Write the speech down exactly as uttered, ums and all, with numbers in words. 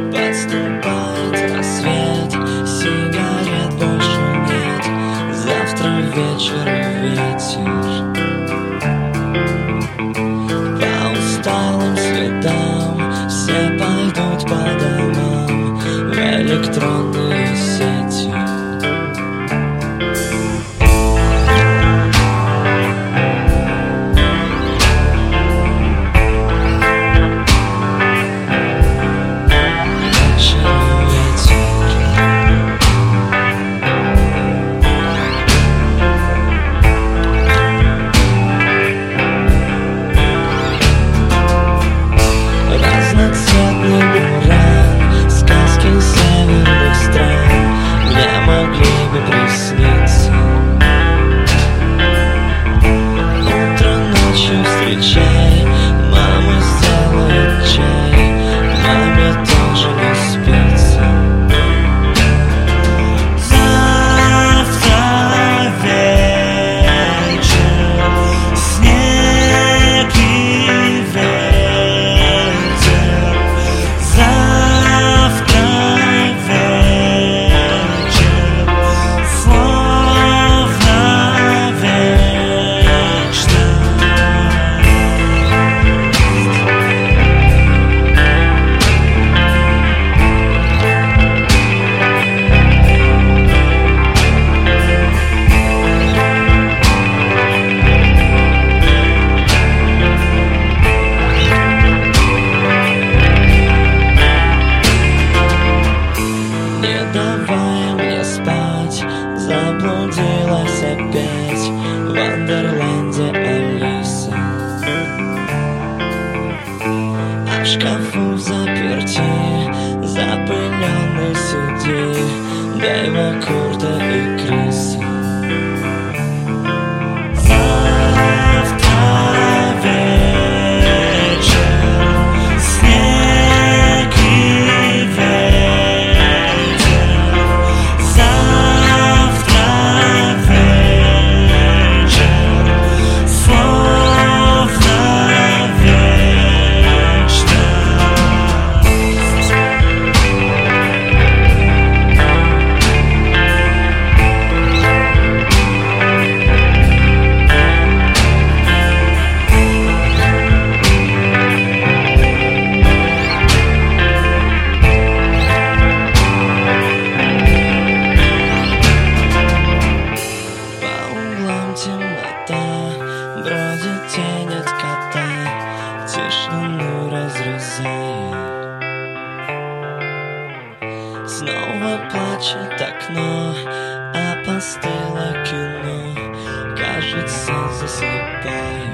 Подступает рассвет, сигарет больше нет. Завтра вечер и ветер по усталым следам. Все пойдут по домам в электронные сети. Разноцветный буран, сказки северных стран мне могли бы присниться. Утро ночью встречай, мама сделает чай, маме тоже не спится. Завтра вечер, снег и ветер. Завтра вечер, словно вечность. Не давай мне спать, заблудилась опять в Вандерленде Алиса. А в шкафу заперти запыленный сиди Дэйва, Курта и Криса. Завтра вечер, снег и ветер. Завтра вечер, словно вечность. По углам темнота, бродит тень от кота, тишину разрезая. Снова плачет окно, опостыло кино, кажется, засыпая.